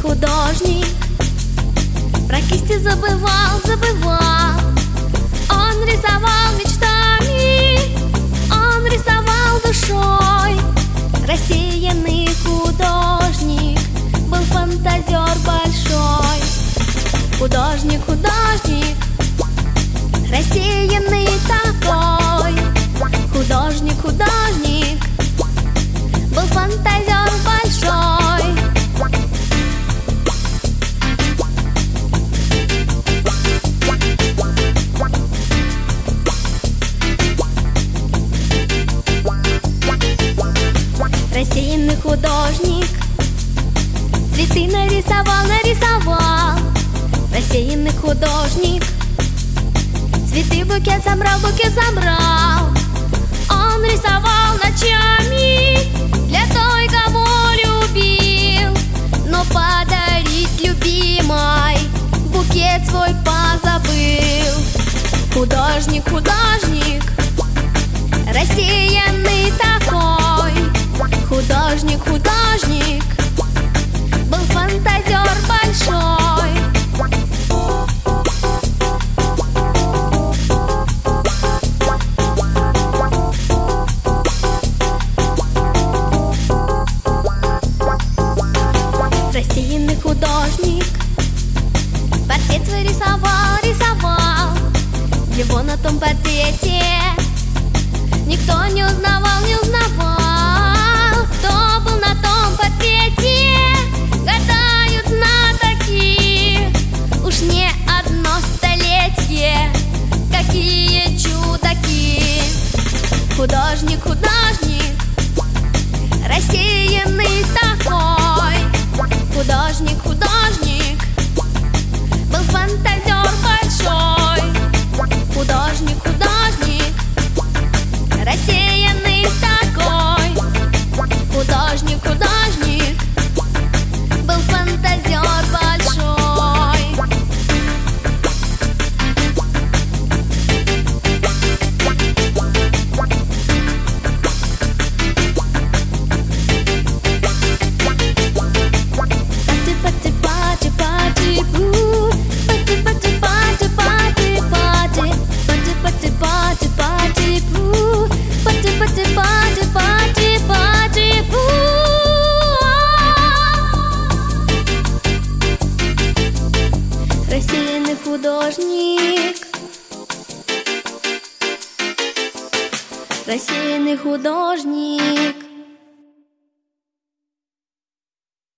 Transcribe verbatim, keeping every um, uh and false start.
художник, про кисти забывал, забывал. Он рисовал мечтами, он рисовал душой. Рассеянный художник, был фантазер большой. Художник, художник, рассеянный такой. Художник, художник, был фантазер большой. Рассеянный художник, цветы нарисовал, нарисовал. Рассеянный художник, цветы букет собрал, букет собрал. Он рисовал ночами для той, кого любил, но подарить любимой букет свой позабыл. Художник, художник, рассеянный такой. Художник, художник, был фантазер большой. Рассеянный художник, портрет свой рисовал, рисовал. Его на том портрете никто не узнавал, не узнавал. Кто был на том портрете, гадают знатоки. Уж не одно столетие, какие чудаки. Художник, художник, рассеянный такой. Художник, художник, был фантазер большой. Художник, художник, рассеянный такой. Художник, художник, был фантазер большой. Рассеянный художник, рассеянный художник.